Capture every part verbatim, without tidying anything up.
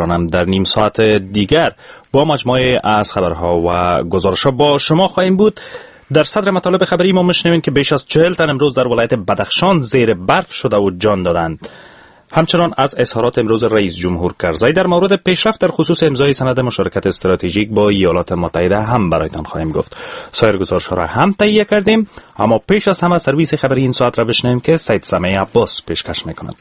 همکارانم در نیم ساعت دیگر با مجموعه از خبرها و گزارش‌ها با شما خواهیم بود. در صدر مطالب خبری ما میشنویم که بیش از چهل تن امروز در ولایت بدخشان زیر برف شده و جان دادند. همچنان از اظهارات امروز رئیس جمهور کرزی در مورد پیشرفت در خصوص امضای سند مشارکت استراتژیک با ایالات متحده هم برایتان خواهیم گفت. سایر گزارش‌ها را هم تهیه کردیم، اما پیش از همه سرویس خبری این ساعت را بشنویم که سید سمیع عباس پیشکش می‌کند.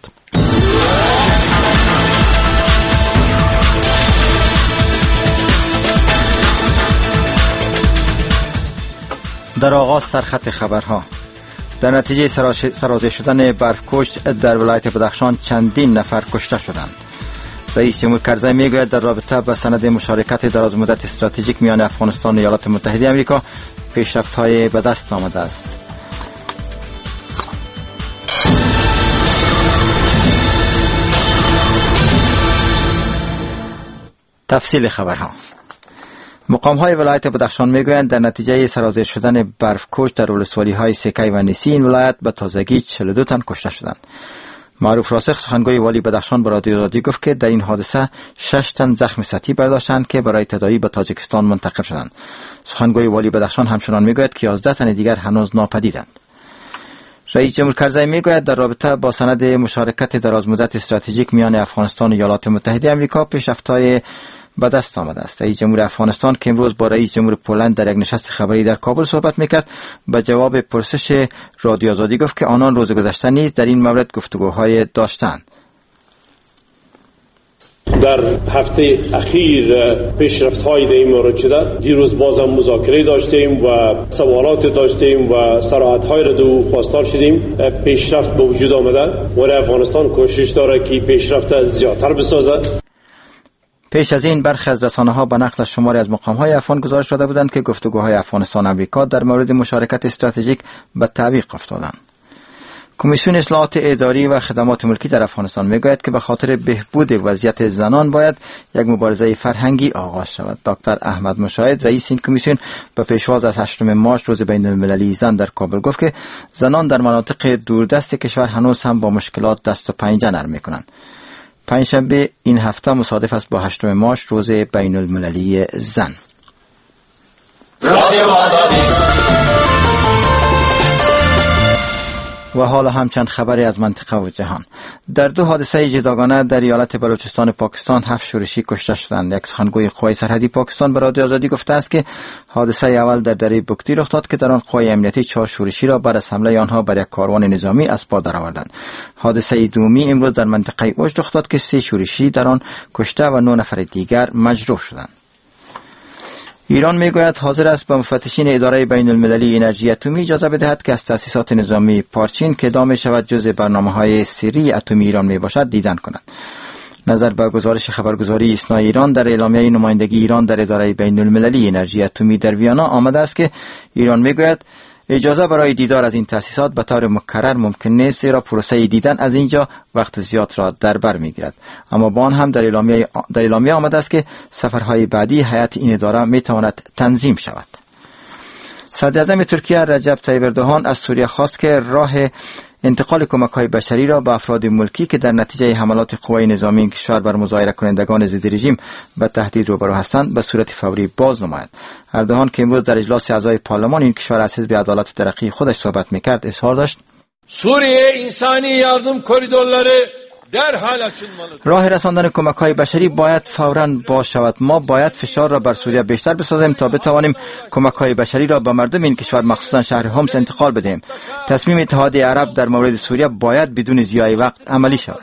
در آغاز سرخط خبرها: در نتیجه سرازیر شدن برفکش در ولایت بدخشان چندین نفر کشته شدند. رئیس جمهور کرزی میگوید در رابطه با سند مشارکت دراز مدت استراتژیک میان افغانستان و ایالات متحده آمریکا پیشرفت‌های به دست آمده است. تفصیل خبرها: مقام‌های ولایت بدخشان میگویند در نتیجه سرازیر شدن برفکش در ولسوالی‌های سیکی و نیسی این ولایت به تازگی چهل و دو تن کشته شدند. معروف راسخ سخنگوی والی بدخشان به رادیو آزادی گفت که در این حادثه شش تن زخم سطحی برداشتند که برای تداوی به تاجیکستان منتقل شدند. سخنگوی والی بدخشان همچنان میگوید که یازده تن دیگر هنوز ناپدیدند. رئیس جمهور کرزی میگوید در رابطه با سند مشارکت درازمدت استراتژیک میان افغانستان و ایالات متحده آمریکا پیشرفت‌های به دست آمده است. رئیس جمهور افغانستان که امروز با رئیس جمهور پولند در یک نشست خبری در کابل صحبت میکرد به جواب پرسش رادیو آزادی گفت که آنان روز گذشته نیز در این مورد گفتگوهای داشتند. در هفته اخیر پیشرفت‌های در این مورد شده. دیروز بازم مذاکره داشتیم و سوالات داشتیم و صراحت‌های را دو خواستار شدیم. پیشرفت به وجود آمده ولی افغانستان کوشش داره که پیشرفت زیادتر بسازد. پیش از این برخی از رسانه‌ها به نقل شماری از مقام‌های افغان گزارش داده بودند که گفتگوهای افغانستان آمریکا در مورد مشارکت استراتژیک به تعویق افتادند. کمیسیون اصلاحات اداری و خدمات ملکی در افغانستان میگوید که به خاطر بهبود وضعیت زنان باید یک مبارزه فرهنگی آغاز شود. دکتر احمد مشاهد رئیس این کمیسیون به پیشواز از هشتم مارس روز بین المللی زن در کابل گفت که زنان در مناطق دوردست کشور هنوز هم با مشکلات دست و پنجه نرم میکنند. پنجشنبه این هفته مصادف است با هشتم مارس روز بین المللی زن. رادیو آزادی. و حالا هم چند خبری از منطقه و جهان. در دو حادثه جداگانه در ایالت بلوچستان پاکستان هفت شورشی کشته شدند. یک سخنگوی قوای سرحدی پاکستان به رادیو آزادی گفته است که حادثه اول در دره بکتی رخ داد که در آن قوای امنیتی چهار شورشی را بعد از حمله آنها بر یک کاروان نظامی از پا درآوردند. حادثه دومی امروز در منطقه اوج رخ داد که سه شورشی در آن کشته و نه نفر دیگر مجروح شدند. ایران میگوید حاضر است به مفتشین اداره بین المللی انرژی اتمی اجازه بدهد که از تأسیسات نظامی پارچین که ادعا می‌شود جزء برنامه‌های سری اتمی ایران میباشد دیدن کنند. نظر به گزارش خبرگزاری ایسنا ایران در اعلامیه نمایندگی ایران در اداره بین المللی انرژی اتمی در ویانا آمده است که ایران میگوید اجازه برای دیدار از این تأسیسات به طور مکرر ممکن نیست، زیرا پروسه دیدن از اینجا وقت زیاد را در بر میگیرد. اما با آن هم در اعلامیه در اعلامیه آمده است که سفرهای بعدی هیئت این اداره میتواند تنظیم شود. صدر اعظم ترکیه رجب طیب اردوغان از سوریه خواست که راه انتقال کمک‌های بشری را به افراد ملکی که در نتیجه حملات قوای نظامی کشور بر مظاهره کنندگان ضد رژیم به تهدید روبرو هستند به صورت فوری باز نماید. اردوغان که امروز در اجلاس اعضای پارلمان این کشور از حزب عدالت و ترقی خودش صحبت می‌کرد اظهار داشت سوریه انسانی یاردم کوریدورları راه رساندن کمک‌های بشری باید فوراً باز شود. ما باید فشار را بر سوریه بیشتر بسازیم تا بتوانیم کمک‌های بشری را به مردم این کشور مخصوصاً شهر حمص انتقال بدهیم. تصمیم اتحادیه عرب در مورد سوریه باید بدون ضیاع وقت عملی شود.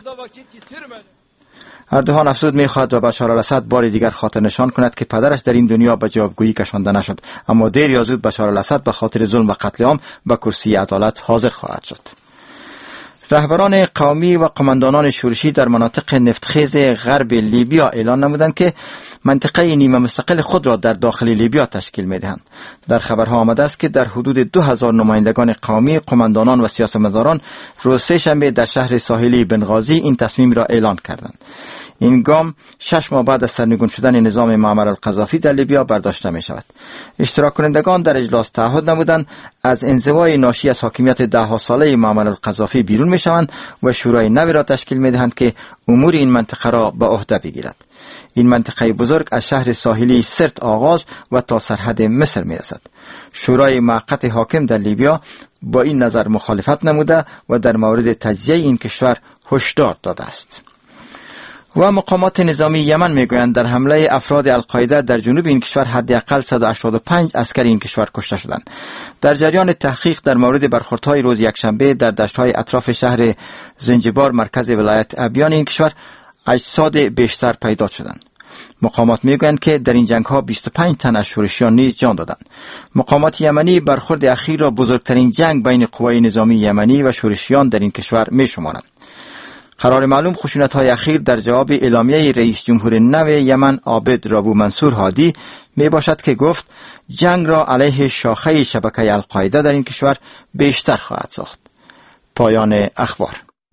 اردوغان افزود می‌خواهد و بشار الاسد بار دیگر خاطر نشان کند که پدرش در این دنیا به جوابگویی کشانده نشد، اما دیر یا زود بشار الاسد به خاطر ظلم و قتل عام به کرسی عدالت حاضر خواهد شد. رهبران قومی و قماندانان شورشی در مناطق نفتخیز غرب لیبیا اعلان نمودند که منطقه نیمه مستقل خود را در داخل لیبیا تشکیل می‌دهند. در خبرها آمده است که در حدود دو هزار نمایندگان قومی، قماندانان و سیاستمداران روز سه شنبه در شهر ساحلی بنغازی این تصمیم را اعلان کردند. این گام شش ماه بعد از سرنگون شدن نظام معمر القذافی در لیبیا برداشته می شود. اشتراک کنندگان در اجلاس تعهد نمودند از انزوای ناشی از حاکمیت ده ها ساله معمر القذافی بیرون می شوند و شورای نوی را تشکیل می دهند که امور این منطقه را به عهده بگیرد. این منطقه بزرگ از شهر ساحلی سرت آغاز و تا سرحد مصر می رسد. شورای موقت حاکم در لیبیا با این نظر مخالفت نموده و در مورد تجزیه این کشور هشدار داده است. و مقامات نظامی یمن میگویند در حمله افراد القاعده در جنوب این کشور حداقل صد و هشتاد و پنج عسکر این کشور کشته شدند. در جریان تحقیق در مورد برخوردهای روز یکشنبه در دشت‌های اطراف شهر زنجبار مرکز ولایت ابیان این کشور اجساد بیشتر پیدا شدند. مقامات میگویند که در این جنگ‌ها بیست و پنج تن از شورشیان نیز جان دادند. مقامات یمنی برخورد اخیر را بزرگترین جنگ بین قوای نظامی یمنی و شورشیان در این کشور میشمارند. قرار معلوم خشونت‌های اخیر در جواب اعلامیه رئیس جمهور نو یمن عابد رابو منصور هادی می باشد که گفت جنگ را علیه شاخه شبکه القاعده در این کشور بیشتر خواهد ساخت. پایان اخبار.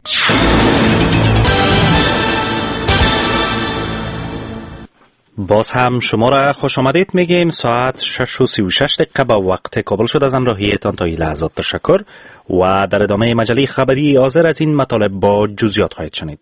باز هم شما را خوش آمدید میگیم. ساعت شش و سی و شش دقیقه با وقت کابل شد. از همراهیتان تا این لحظات تشکر و در ادامه مجله خبری حاضر از این مطالب با جزئیات خواهید شنید.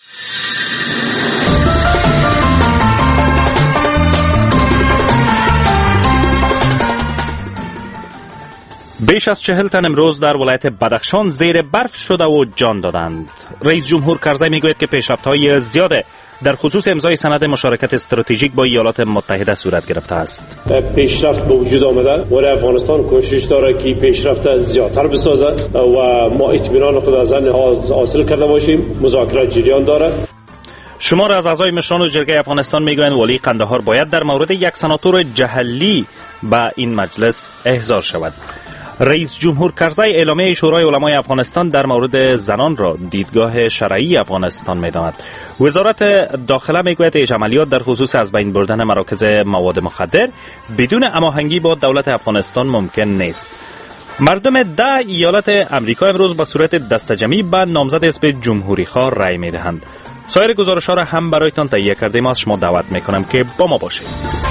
بیش از چهل تن امروز در ولایت بدخشان زیر برف شده و جان دادند. رئیس جمهور کرزی میگوید که پیشرفت‌های زیاده در خصوص امضای سند مشارکت استراتژیک با ایالات متحده صورت گرفته است. پیشرفت به وجود آمده و افغانستان کوشش داره که پیشرفت زیادتر بسازد و ما اطمینان خود از آن حاصل کرده باشیم. مذاکرات جریان داره. شمار از اعضای مشران جرگه افغانستان میگویند ولی قندهار باید در مورد یک سناتور جهلی به این مجلس احضار شود. رئیس جمهور کرزی اعلامیه شورای علمای افغانستان در مورد زنان را دیدگاه شرعی افغانستان می‌داند. وزارت داخله میگوید که عملیات در خصوص از بین بردن مراکز مواد مخدر بدون هماهنگی با دولت افغانستان ممکن نیست. مردم ده ایالت امریکا امروز به صورت دسته‌جمعی به نامزد حزب جمهوری‌خواه رأی می‌دهند. سایر گزارش‌ها را هم برایتان تهیه کردیم. از شما دعوت می‌کنم که با ما باشید.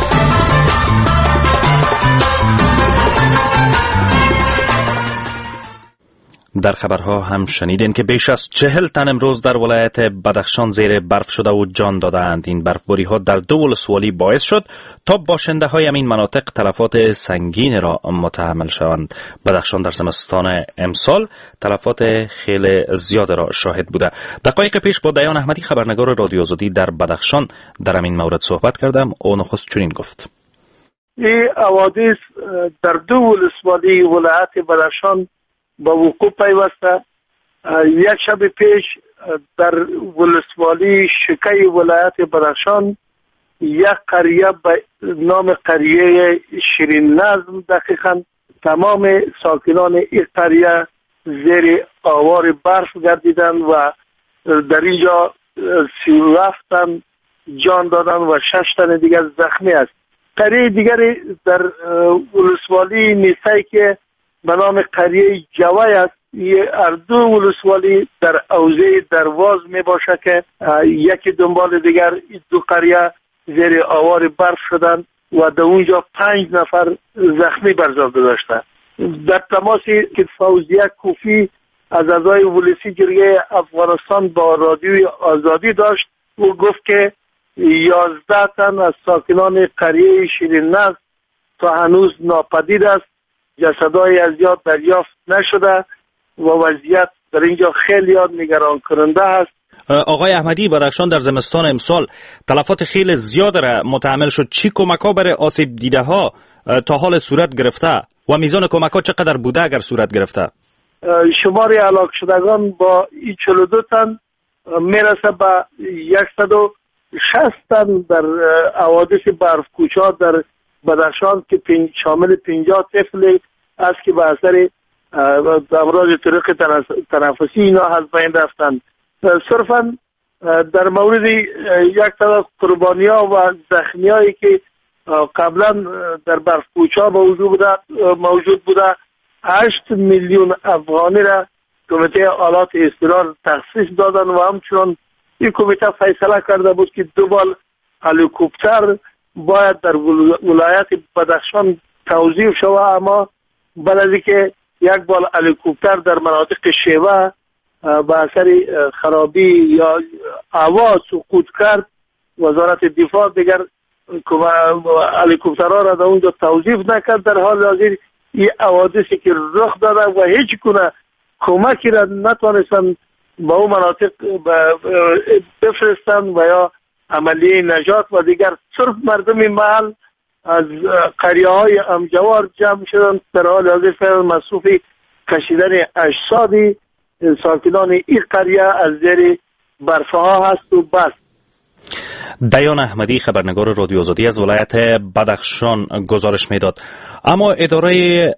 در خبرها هم شنیدین که بیش از چهل تن امروز در ولایت بدخشان زیر برف شده و جان دادند. این برفباری ها در دو ولسوالی باعث شد تا باشنده های همین مناطق تلفات سنگین را متحمل شوند. بدخشان در زمستان امسال تلفات خیلی زیاد را شاهد بوده. دقایق پیش با دیان احمدی خبرنگار رادیو آزادی در بدخشان در همین مورد صحبت کردم. او نخست چنین گفت: این حوادث در دو ولسوالی ولایت بدخشان با وقوع پیوسته. یک شب پیش در ولسوالی شکی ولایت بدخشان یک قریه به نام قریه شیرین نظم، دقیقا تمام ساکنان این قریه زیر آوار برف گردیدن و در اینجا سی و هفت تن جان دادن و شش تن دیگر زخمی است. قریه دیگری در ولسوالی نیستی که به نام قریه جوای است. یه اردو ولسوالی در اوزه درواز می باشه که یکی دنبال دیگر دو قریه زیر آوار برف شدند و در اونجا پنج نفر زخمی برزاده داشتند. در تماسی که فوزیه کوفی از اعضای ولسی جرگه افغانستان با رادیوی آزادی داشت، او گفت که یازده تن از ساکنان قریه شیرین نظم تا هنوز ناپدید است. جسدهای از یاد دریافت نشده و وضعیت در اینجا خیلی نگران کننده است. آقای احمدی، بدخشان در زمستان امسال تلفات خیلی زیاد را متحمل شد. چی کمک ها برای آسیب دیده ها تا حال صورت گرفته و میزان کمک ها چقدر بوده اگر صورت گرفته؟ شمار هلاک شدگان با این چهل و دو تن میرسه به صد و شصت تن در حوادث برفکوچا در بدخشان که شامل پنجاه طفل است که به اثر امراض طرق تنفسی اینا از بین رفتند. صرفا در مورد یک تعداد قربانی ها و زخمی هایی که قبلا در برفکوچا موجود بوده هشت میلیون افغانی را کمیته آلات اضطرار تخصیص دادن و همچنان این کمیته فیصله کرده بود که دو بال هلیکوپتر باید در ولایت بدخشان توزیع شود، اما بعد از اینکه یک بال هلیکوپتر در مناطق شیوه به اثر خرابی یا هوا سقوط کرد، وزارت دفاع دیگر هلیکوپترها را در اونجا توظیف نکرد. در حال حاضر این حوادثی که رخ داده و هیچ گونه کمکی را نتوانستند به اون مناطق بفرستند و یا عملیه نجات و دیگر صرف مردم محل از قریه های امجوار جمع شدند. در حال حاضر فعلا مصروف کشیدن اجساد ساکنان این قریه از زیر برفها هست و بس. دیان احمدی خبرنگار رادیو آزادی از ولایت بدخشان گزارش میداد. اما اداره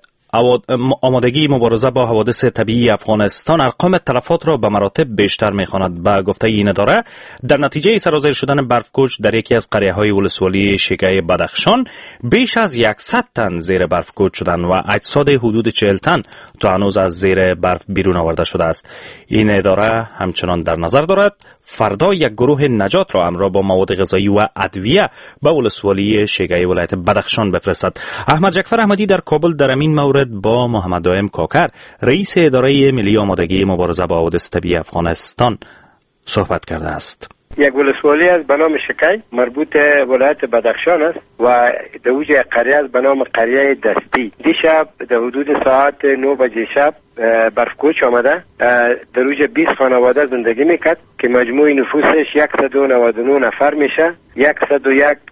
آمادگی مبارزه با حوادث طبیعی افغانستان ارقام تلفات را به مراتب بیشتر می‌خواند. به گفته این اداره در نتیجه سرازیر شدن برفکوچ در یکی از قریه‌های ولسوالی شیگه بدخشان بیش از صد تن زیر برفکوچ شدند و اجساد حدود چهل تن تا هنوز از زیر برف بیرون آورده شده است. این اداره همچنان در نظر دارد فردا یک گروه نجات را همراه با مواد غذایی و ادویه به ولسوالی شیگه ولایت بدخشان بفرستد. احمد جعفر احمدی در کابل در این مورد با محمد دائم کاکر رئیس اداره ملی آمادگی مبارزه با حوادث طبیعی افغانستان صحبت کرده است. یک ولسوالی است به نام شکی مربوط ولایت بدخشان است و در اوج قریه است به نام قریه دستی. دیشب در حدود ساعت نه بجه شب برفکوچ آمده در اوج بیست خانواده زندگی میکرد که مجموع نفوسش صد و نود و نه نفر میشه. صد و یک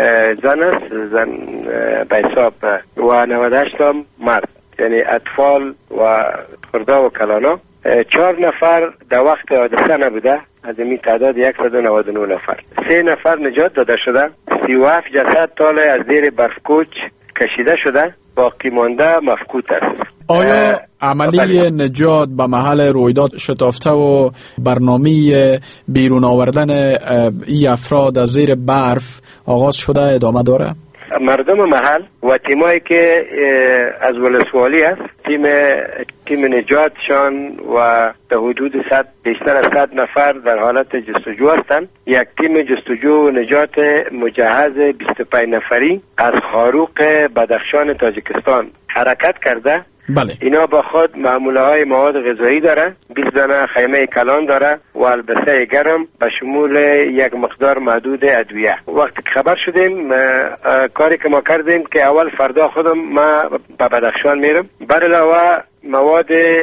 زن است، زن به حساب و نود و هشت مرد، یعنی اطفال و خرده و کلانا. چهار نفر در وقت حادثه نبوده از این تعداد صد و نود و نه نفر. سه نفر نجات داده شده. سی و هفت جسد تاله از زیر برفکوچ کشیده شده، باقی مانده مفقود است. آیا عملی نجات به محل رویداد شتافته و برنامه بیرون آوردن این افراد از زیر برف آغاز شده ادامه داره؟ مردم محل و تیمایی که از ولسوالی است، تیم تیم نجاتشان و در حدود صد بیشتر از صد نفر در حالت جستجو هستند. یک تیم جستجو و نجات مجهز بیست و پنج نفری از خاروق بدخشان تاجیکستان حرکت کرده. بله. اینا با خود معموله های مواد غذایی داره، بیست دانه خیمه کلان داره و البسه گرم به شمول یک مقدار محدود ادویه. وقتی که خبر شدیم کاری که ما کردیم که اول فردا خودم ما به بدخشان میرم، بر علاوه مواد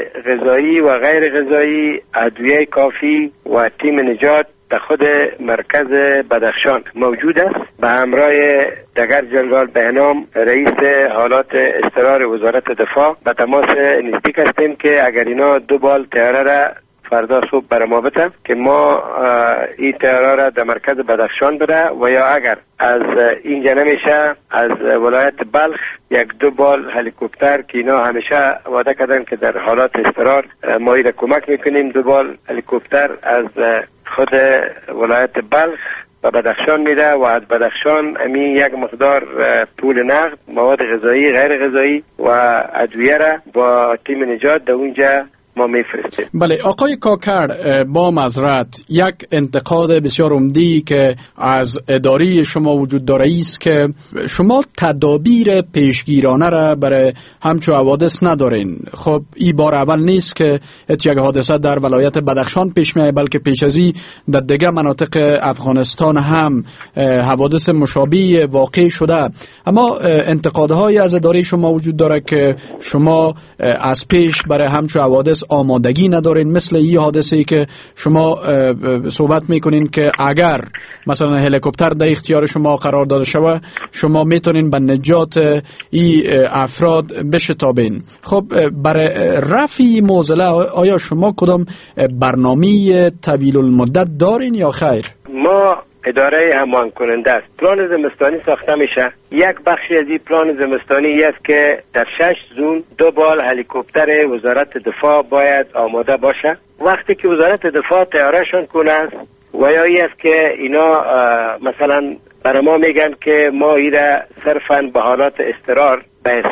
غذایی و غیر غذایی، ادویه کافی و تیم نجات در خود مرکز بدخشان موجود است. به همراه دگر جنرال بهنام رئیس حالات اضطرار وزارت دفاع به تماس نزدیک هستیم که اگر اینا دو بال طیاره را فردا صبح بر ما بتن که ما این طیاره را در مرکز بدخشان بده و یا اگر از اینجا نمیشه از ولایت بلخ یک دو بال هلیکوپتر که اینا همیشه وعده کردن که در حالات اضطرار ما ایره کمک میکنیم، دو بال هلیکوپتر از خود ولایت بلخ و بدخشان میده و از بدخشان همین یک مقدار پول نقد، مواد غذایی، غیر غذایی و ادویه را با تیم نجات در اونجا ما میفرستیم. بله آقای کاکر، با معذرت یک انتقاد بسیار عمدی که از اداره شما وجود داره است که شما تدابیر پیشگیرانه را برای همچو حوادث ندارین. خب این بار اول نیست که یک حادثه در ولایت بدخشان پیش میاد، بلکه پیش از این در دیگر مناطق افغانستان هم حوادث مشابه واقع شده. اما انتقادهای از اداره شما وجود داره که شما از پیش برای همچو حوادث آمادگی ندارین، مثل این حادثه‌ای که شما صحبت میکنین که اگر مثلا هلیکوپتر در اختیار شما قرار داده شود شما میتونین به نجات این افراد بشتابین. خب برای رفع این معضله آیا شما کدام برنامه طویل المدت دارین یا خیر؟ ما اداره همان کننده است. پلان زمستانی ساخته میشه. یک بخشی از این پلان زمستانی است که در شش زون دو بال هلیکوپتر وزارت دفاع باید آماده باشه. وقتی که وزارت دفاع تیارشون کنه است و یا ای است که اینا مثلا برای ما میگن که ما ایره صرفاً به حالات اضطرار به حساب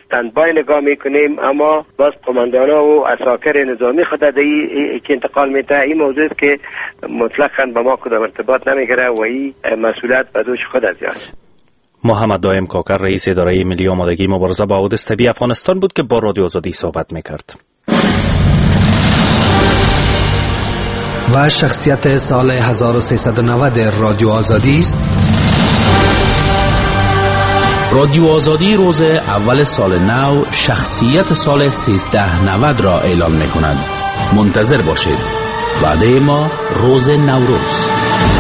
استندبای نگاه میکنیم، اما باز قماندانا و عساکر نظامی خود در که انتقال میده. این موضوع است که مطلقاً با ما کدام ارتباط نمیگیره و این مسئولیت به دوش خود است. محمد دائم کاکر رئیس اداره ملی آمادگی مبارزه با حوادث طبیعی افغانستان بود که با رادیو آزادی صحبت میکرد. و شخصیت سال هزار و سیصد و نود رادیو آزادی است. رادیو آزادی روز اول سال نو شخصیت سال سیزده نود را اعلان می کند. منتظر باشید. وعده ما روز نوروز.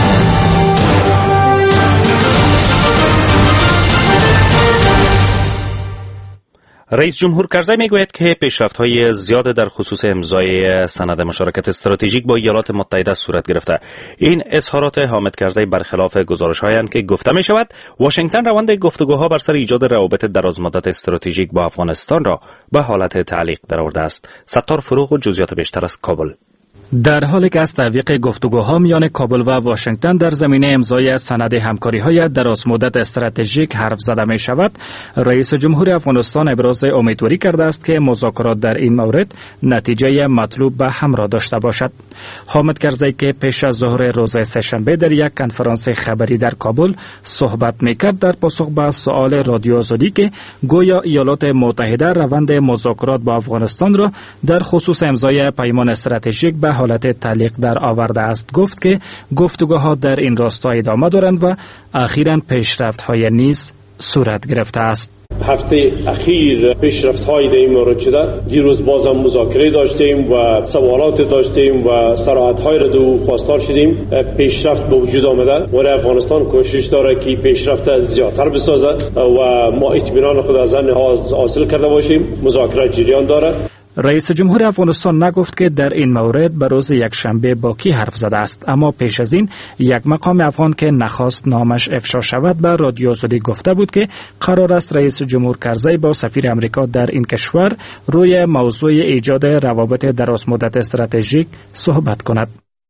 رئیس جمهور کرزی میگوید که پیشرفت‌های زیاد در خصوص امضای سند مشارکت استراتژیک با ایالات متحده صورت گرفته. این اظهارات حامد کرزی برخلاف گزارش‌هایند که گفته می‌شود واشنگتن روند گفتگوها بر سر ایجاد روابط درازمدت استراتژیک با افغانستان را به حالت تعلیق درآورده است. ستار فروغ و جزئیات بیشتر از کابل. در حالی که از تعویق گفتگوها میان کابل و واشنگتن در زمینه امضای سند همکاری‌های درازمدت استراتژیک حرف زده می شود، رئیس جمهور افغانستان ابراز امیدواری کرده است که مذاکرات در این مورد نتیجه مطلوب به همراه داشته باشد. حامد کرزی که پیش از ظهر روز سه‌شنبه در یک کنفرانس خبری در کابل صحبت میکرد، در پاسخ به سؤال رادیو آزادی که گویا ایالات متحده روند مذاکرات با افغانستان را در خصوص امضای پیمان استراتژیک به حالت تعلیق در آورده است، گفت که گفتگوها در این راستا ادامه دارند و اخیراً پیشرفت‌های نیز صورت گرفته است. هفته اخیر پیشرفت‌های در این مورد شده. دیروز بازم مذاکره داشتیم و سوالات داشتیم و صراحت‌های را دو خواستار شدیم. پیشرفت به وجود آمده. ولی افغانستان کوشش داره که پیشرفت زیادتر بسازد و ما اطمینان خود از آن حاصل کرده باشیم. مذاکره جریان داره. رئیس جمهور افغانستان نگفت که در این مورد به روز یکشنبه با کی حرف زده است، اما پیش از این یک مقام افغان که نخواست نامش افشا شود به رادیو آزادی گفته بود که قرار است رئیس جمهور کرزی با سفیر امریکا در این کشور روی موضوع ایجاد روابط درازمدت استراتژیک صحبت کند.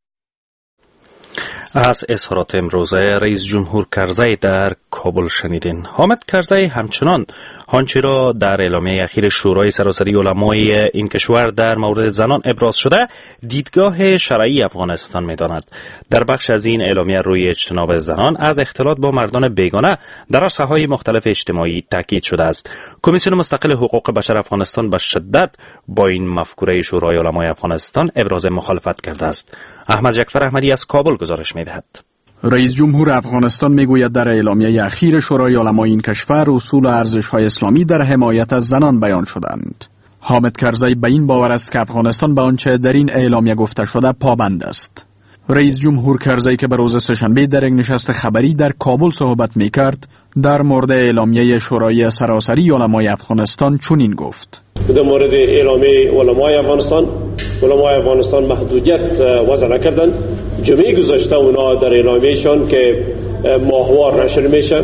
از اظهارات امروزه رئیس جمهور کرزی در کابل شنیدین. حامد کرزی همچنان آنچه را در اعلامیه اخیر شورای سراسری علمای این کشور در مورد زنان ابراز شده دیدگاه شرعی افغانستان می‌داند. در بخش از این اعلامیه روی اجتناب زنان از اختلاط با مردان بیگانه در عرصه‌های مختلف اجتماعی تاکید شده است. کمیسیون مستقل حقوق بشر افغانستان به شدت با این مفکوره شورای علمای افغانستان ابراز مخالفت کرده است. احمد جعفر احمدی از کابل گزارش می‌دهد. رئیس جمهور افغانستان میگوید در اعلامیه اخیر شورای علمای این کشور اصول و ارزش‌های اسلامی در حمایت از زنان بیان شدند. حامد کرزی به این باور است که افغانستان به آنچه در این اعلامیه گفته شده پابند است. رئیس جمهور کرزی که به روز سه‌شنبه در یک نشست خبری در کابل صحبت میکرد، در مورد اعلامیه شورای سراسری علمای افغانستان چنین گفت: در مورد اعلامیه علمای افغانستان، علمای افغانستان محدودیت وضع نکردند. جمعی گذاشته اونا در اعلامیهشان که ماهوار نشر میشه،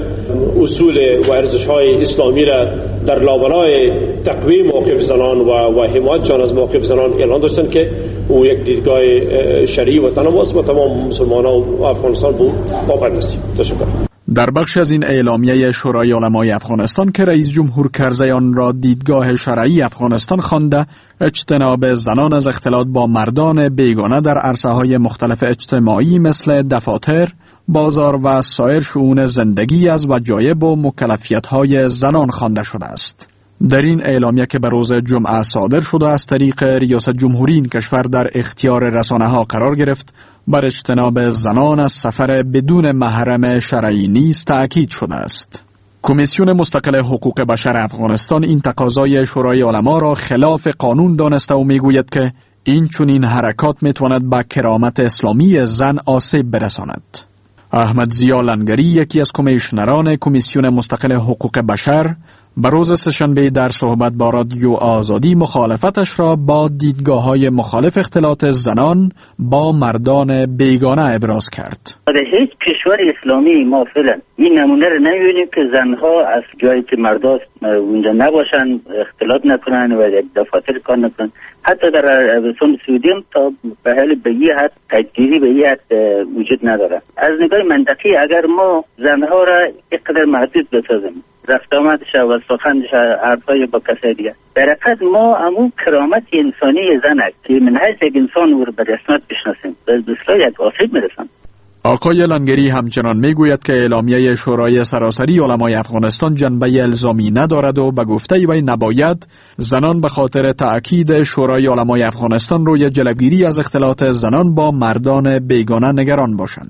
اصول و ارزش‌های اسلامی را در لابلای تقویم موقف زنان و و حمایتشان از موقف زنان اعلان داشتند که او یک دیدگاه شرعی و تناوب و تمام مسلمانان و افغانستان بود پابند هستیم. تشکر. در بخش از این اعلامیه شورای علمای افغانستان که رئیس جمهور کرزی آن را دیدگاه شرعی افغانستان خوانده، اجتناب زنان از اختلاط با مردان بیگانه در عرصه‌های مختلف اجتماعی مثل دفاتر، بازار و سایر شؤون زندگی از وجایب و مکلفیت‌های زنان خوانده شده است. در این اعلامیه که به روز جمعه صادر شده از طریق ریاست جمهوری این کشور در اختیار رسانه‌ها قرار گرفت، بر اجتناب زنان از سفر بدون محرم شرعی نیز تأکید شده است. کمیسیون مستقل حقوق بشر افغانستان این تقاضای شورای علما را خلاف قانون دانسته و میگوید که این چنین حرکات میتواند به کرامت اسلامی زن آسیب برساند. احمد ضیا لنگری، یکی از کمیشنران کمیسیون مستقل حقوق بشر، به روز سه‌شنبه در صحبت با رادیو آزادی مخالفتش را با دیدگاه‌های مخالف اختلاط زنان با مردان بیگانه ابراز کرد. در هیچ کشور اسلامی ما فعلا این نمونه رو نمی‌بینیم که زنها از جایی که مردا اونجا نباشن اختلاط نکنن و یک دفاتر کار نکنن. حتی در عربستان سعودی هم تا به حال به یه حد تجدیدی به یه حد وجود نداره. از نگاه منطقی اگر ما زنها را اینقدر محدود بسازیم رفت آمدش و سخنش حرفای با کسای دیگه. در حقیقت ما همون کرامت انسانی زنک که من حیث یک انسان او رو به رسمت بشناسیم بسیار یک آسیب میرسن. آقای لنگری همچنان میگوید که اعلامیه شورای سراسری علمای افغانستان جنبه الزامی ندارد و به گفته وی نباید زنان به خاطر تأکید شورای علمای افغانستان روی جلوگیری از اختلاط زنان با مردان بیگانه نگران باشند.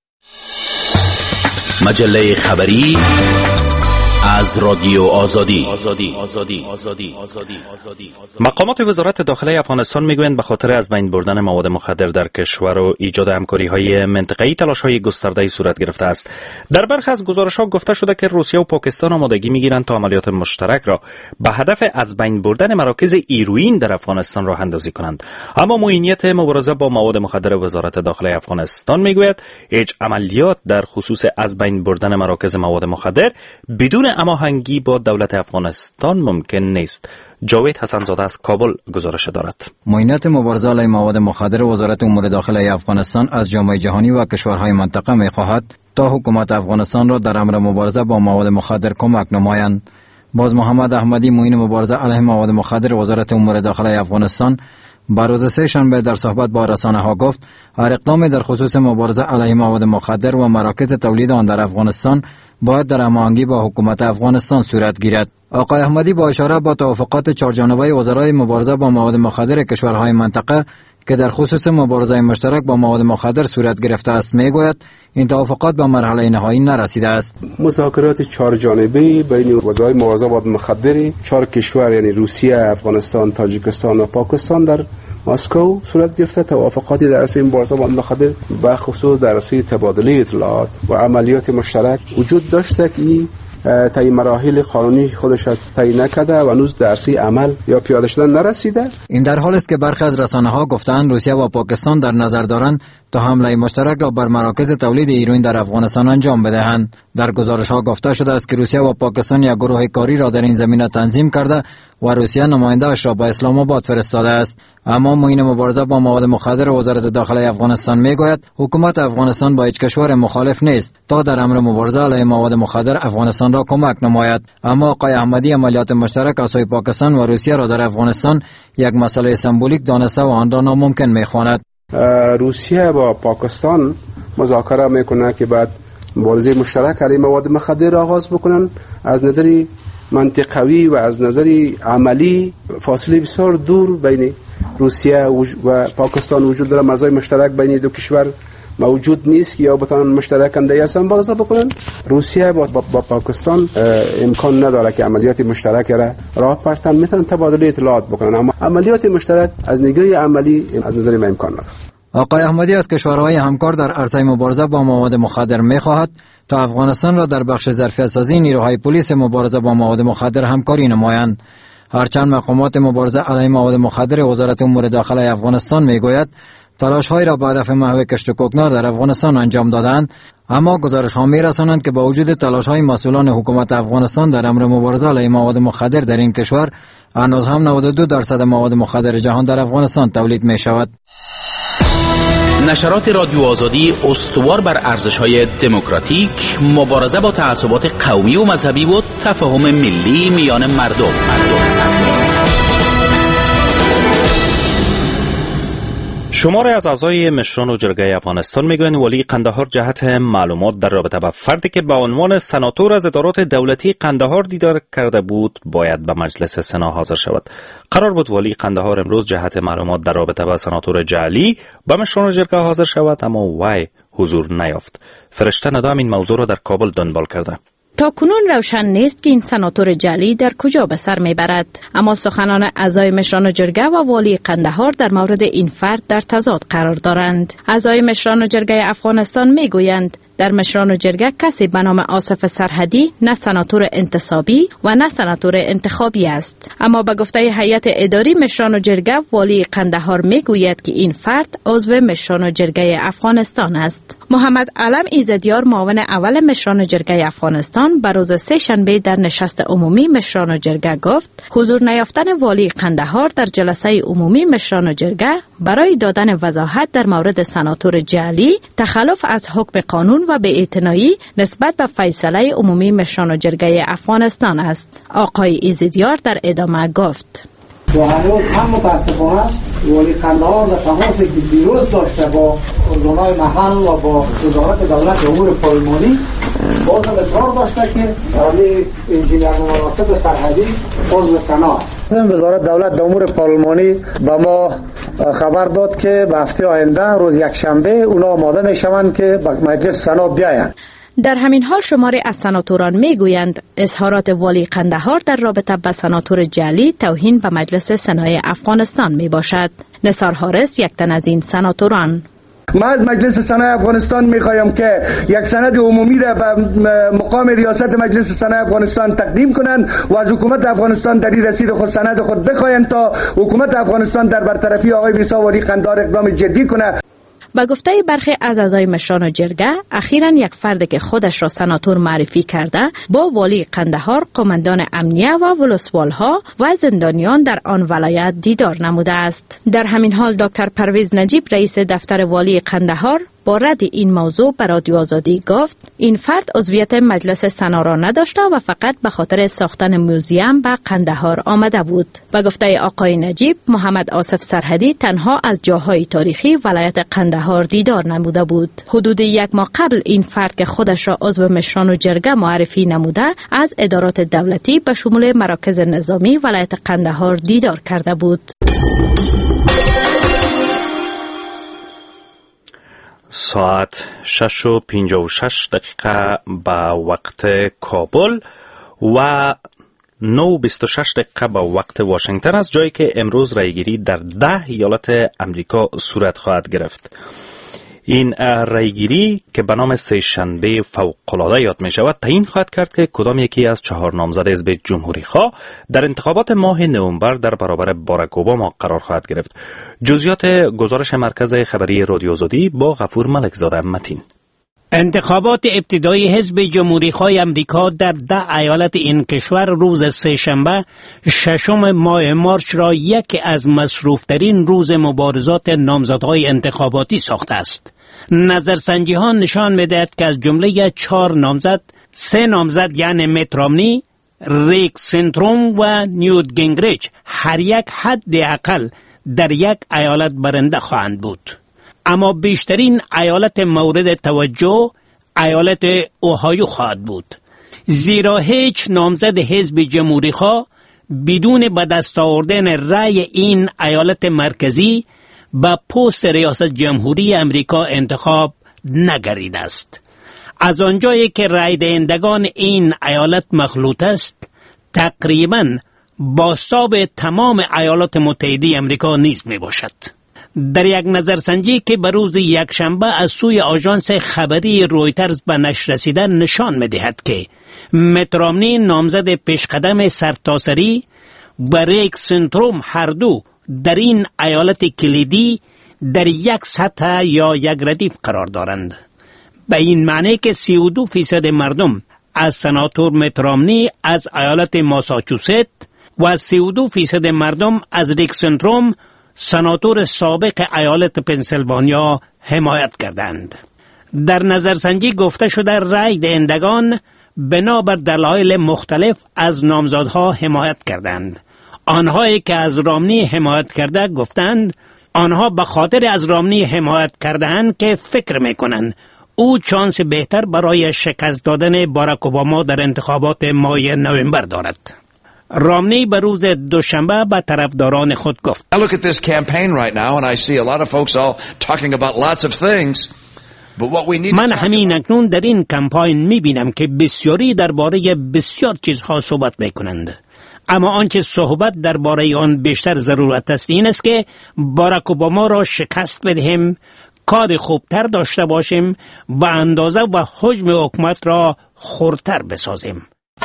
مجله خبری از رادیو آزادی. آزادی. آزادی. آزادی. آزادی. آزادی. مقامات وزارت داخلی افغانستان میگویند به خاطر از بین بردن مواد مخدر در کشور و ایجاد همکاری‌های منطقه‌ای تلاش‌های گسترده‌ای صورت گرفته است. در برخی از گزارش‌ها گفته شده که روسیه و پاکستان آمادگی می‌گیرند تا عملیات مشترک را به هدف از بین بردن مراکز هیروئین در افغانستان راه اندازی کنند. اما معینیت مبارزه با مواد مخدر وزارت داخلی افغانستان میگوید هیچ عملیات در خصوص از بین بردن مراکز مواد مخدر بدون هماهنگی با دولت افغانستان ممکن نیست. جاوید حسن‌زاده از کابل گزارش دارد. معینات مبارزه علیه مواد مخدر وزارت امور داخلی افغانستان از جامعه جهانی و کشورهای منطقه می‌خواهد تا حکومت افغانستان را در امر مبارزه با مواد مخدر کمک نمایند. باز محمد احمدی معین مبارزه علیه مواد مخدر وزارت امور داخلی افغانستان بر روز سه شنبه در صحبت با رسانه‌ها گفت هر اقدام در خصوص مبارزه علیه مواد مخدر و مراکز تولید آن در افغانستان باید در هماهنگی با حکومت افغانستان صورت گیرد. آقای احمدی با اشاره به توافقات چهارجانبه وزرای مبارزه با مواد مخدر کشورهای منطقه که در خصوص مبارزه مشترک با مواد مخدر صورت گرفته است میگوید این توافقات به مرحله نهایی نرسیده است. مذاکرات چهار جانبه بین وزرای مبارزه با مواد مخدر چهار کشور یعنی روسیه، افغانستان، تاجیکستان و پاکستان در مسکو صورت گرفته. توافقاتی در راسته مبارزه با مواد مخدر به خصوص در راسته تبادله اطلاعات و عملیات مشترک وجود داشته که تا این مراحل قانونی خودش تعیین نکرده و هنوز در راسته عمل یا پیاده شدن نرسیده. این در حالی است که برخی از رسانه‌ها گفتند روسیه و پاکستان در نظر دارند تا حمله مشترک را بر مراکز تولید هیروئین در افغانستان انجام بدهند. در گزارش‌ها گفته شده است که روسیه و پاکستان یک گروه کاری را در این زمینه تنظیم کرده و روسیه نماینده‌اش را به اسلام آباد فرستاده است. اما معین مبارزه با مواد مخدر وزارت داخلی افغانستان میگوید حکومت افغانستان با هیچ کشور مخالف نیست تا در امر مبارزه علیه مواد مخدر افغانستان را کمک نماید. اما آقای احمدی عملیات مشترک از سوی پاکستان و روسیه را در افغانستان یک مسئله سمبولیک دانسته و آن را ناممکن می‌خواند. روسیه با پاکستان مذاکره میکنه که بعد مبارزه مشترک علیه مواد مخدر آغاز بکنن. از نظر منطقوی و از نظر عملی فاصله بسیار دور بین روسیه و پاکستان وجود داره. مرزهای مشترک بین دو کشور موجود نیست که یا بتوانن مشترک اندی اصلا مبارزه بکنن. روسیه با, با, با پاکستان امکان نداره که عملیات مشترک را راه پرتن، میتونن تبادله اطلاعات بکنن، اما عملیات مشترک از نگاه عملی از نظر من امکان نداره. آقای احمدی از کشورهای همکار در عرصه مبارزه با مواد مخدر میخواهد تا افغانستان را در بخش ظرفیت سازی نیروهای پلیس مبارزه با مواد مخدر همکاری نمایند. هرچند مقامات مبارزه علیه مواد مخدر وزارت امور داخلی افغانستان میگوید تلاش‌های را به هدف محو کشت و کوکنار در افغانستان انجام دادند، اما گزارش‌ها می‌رسانند که با وجود تلاش‌های مسئولان حکومت افغانستان در امر مبارزه علیه مواد مخدر در این کشور هنوز هم نود و دو درصد مواد مخدر جهان در افغانستان تولید می‌شود. نشرات رادیو آزادی استوار بر ارزش‌های دموکراتیک، مبارزه با تعصبات قومی و مذهبی و تفاهم ملی میان مردم. مردم. شماری از اعضای مشران و جرگه افغانستان میگویند ولی قندهار جهت معلومات در رابطه با فردی که به عنوان سناتور از ادارات دولتی قندهار دیدار کرده بود باید به مجلس سنا حاضر شود. قرار بود ولی قندهار امروز جهت معلومات در رابطه با سناتور جعلی به مشران جرگه حاضر شود، اما وی حضور نیافت. فرشته ندام این موضوع را در کابل دنبال کرده. تا کنون روشن نیست که این سناتور جعلی در کجا به سر میبرد، اما سخنان اعضای مشران جرگه و والی قندهار در مورد این فرد در تضاد قرار دارند. اعضای مشران جرگه افغانستان میگویند در مشران جرگه کسی به نام آصف سرحدی نه سناتور انتصابی و نه سناتور انتخابی است، اما به گفته هیئت اداری مشران جرگه والی قندهار میگوید که این فرد عضو مشران جرگه افغانستان است. محمد علم ایزدیار معاون اول مشران جرگه افغانستان به روز سه شنبه در نشست عمومی مشران جرگه گفت حضور نیافتن والی قندهار در جلسه عمومی مشران جرگه برای دادن وضاحت در مورد سناتور جعلی تخلف از حکم قانون و بی‌اعتنایی نسبت به فیصله عمومی مشران و جرگه افغانستان است. آقای ایزدیار در ادامه گفت: و هنوز هم متاسفانه والی قندهار در تماسی که دیروز داشته با ارگانهای محل و با وزارت دولت امور پارلمانی باز هم اصرار داشته که ولی انجینیر مناسب سرحدی عضو سنا وزارت دولت امور پارلمانی به ما خبر داد که به هفته آینده روز یک شنبه اونا آماده میشوند که به مجلس سنا بیایند. در همین حال شماری از سناتوران میگویند اظهارات والی قندهار در رابطه با سناتور جعلی توهین به مجلس سنای افغانستان می باشد. نثار حارس یک تن از این سناتوران: ما از مجلس سنای افغانستان میخوایم که یک سند عمومی را به مقام ریاست مجلس سنای افغانستان تقدیم کنند و از حکومت افغانستان در این رسید خود سند خود بخواهند تا حکومت افغانستان در برطرفی آقای بیسا والی قندهار اقدام جدی کنه. با گفته برخی از اعضای مشران و جرگه، اخیراً یک فرد که خودش را سناتور معرفی کرده با والی قندهار، قماندان امنیه و ولسوالها و زندانیان در آن ولایت دیدار نموده است. در همین حال دکتر پرویز نجیب رئیس دفتر والی قندهار با رد این موضوع به رادیو آزادی گفت این فرد عضویت مجلس سنا را نداشته و فقط به خاطر ساختن موزیم به قندهار آمده بود. به گفته آقای نجیب، محمد آصف سرحدی تنها از جاهای تاریخی ولایت قندهار دیدار نموده بود. حدود یک ماه قبل این فرد که خودش را عضو مشران و جرگه معرفی نموده، از ادارات دولتی به شمول مراکز نظامی ولایت قندهار دیدار کرده بود. ساعت شش و پنجاه و شش دقیقه به وقت کابل و نه و بیست و شش دقیقه به وقت واشنگتن است، جایی که امروز رایگیری در ده ایالت امریکا صورت خواهد گرفت. این رایگیری که به نام سه شنبه فوق‌العاده یاد می شود تعیین خواهد کرد که کدام یکی از چهار نامزد حزب جمهوری خواه در انتخابات ماه نوامبر در برابر باراک اوباما قرار خواهد گرفت. جزئیات گزارش مرکز خبری رادیو آزادی با غفور ملکزاده متین. انتخابات ابتدایی حزب جمهوری خواه امریکا در ده ایالت این کشور روز سه شنبه ششم ماه مارچ را یکی از مصروفترین روز مبارزات نامزدهای انتخاباتی ساخته است. نظرسنجی ها نشان می‌دهد که از جمله چهار نامزد، سه نامزد یعنی میت رامنی، ریک سنتروم و نیوت گینگریچ هر یک حداقل در یک ایالت برنده خواهند بود. اما بیشترین ایالت مورد توجه ایالت اوهایو خواهد بود، زیرا هیچ نامزد حزب جمهوری خواه بدون به دست آوردن رأی این ایالت مرکزی به پست ریاست جمهوری امریکا انتخاب نگردیده است. از آنجایی که رأی دهندگان این ایالت مخلوط است، تقریباً بازتاب تمام ایالات متحده امریکا نیز می باشد. در یک نظرسنجی که به روز یکشنبه از سوی آژانس خبری رویترز به نشر رسیده نشان می‌دهد که میت رامنی نامزد پیشقدم سرتاسری و ریک سنتروم هر دو در این ایالت کلیدی در یک سطح یا یک ردیف قرار دارند. به این معنی که سی و دو فیصد مردم از سناتور میت رامنی از ایالت ماساچوست و سی و دو فیصد مردم از ریک سنتروم سناتور سابق ایالت پنسیلوانیا حمایت کردند. در نظرسنجی گفته شده رأی دهندگان بنابر دلایل مختلف از نامزدها حمایت کردند. آنهایی که از رامنی حمایت کرده گفتند آنها به خاطر از رامنی حمایت کرده‌اند که فکر میکنند او چانس بهتر برای شکست دادن باراک اوباما در انتخابات ماه نوامبر دارد. رامنی به روز دوشنبه به طرفداران خود گفت: I look at this campaign right now and I see a lot of folks all talking about lots of things. But what we need من همین اکنون در این کمپاین میبینم که بسیاری درباره بسیار چیزها صحبت میکنند. اما آنچه صحبت درباره آن بیشتر ضرورت است این است که باراک اوباما را شکست بدهیم، کار خوبتر داشته باشیم و اندازه و حجم حکومت را خردتر بسازیم.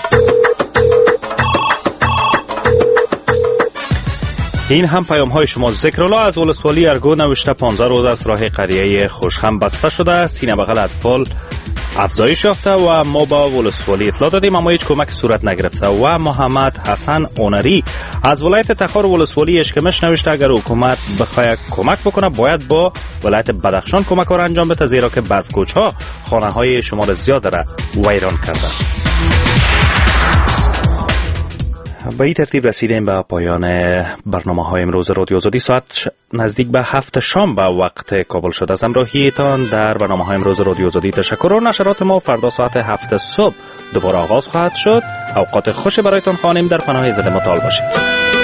این هم پیام های شما. ذکرالله از ولسوالی ارگو نوشته پانزده روز از راه قریه خوشخم بسته شده، سینه بغل اطفال افزایش یافته و ما با ولسوالی اطلاع دادیم اما هیچ کمک صورت نگرفته. و محمد حسن اونری از ولایت تخار ولسوالی اشکمش نوشته اگر حکومت بخواد کمک بکنه باید با ولایت بدخشان کمک را انجام بده، زیرا که برف کوچها خانه های شمار زیاد را ویران کرده. به این ترتیب رسیدیم به پایان برنامه های امروز رادیو آزادی. ساعت نزدیک به هفت شام به وقت کابل شد. از همراهیتان در برنامه های امروز رادیو آزادی تشکر و نشرات ما فردا ساعت هفت صبح دوباره آغاز خواهد شد. اوقات خوش برایتان خوانیم. در پناه عزت متعال باشید.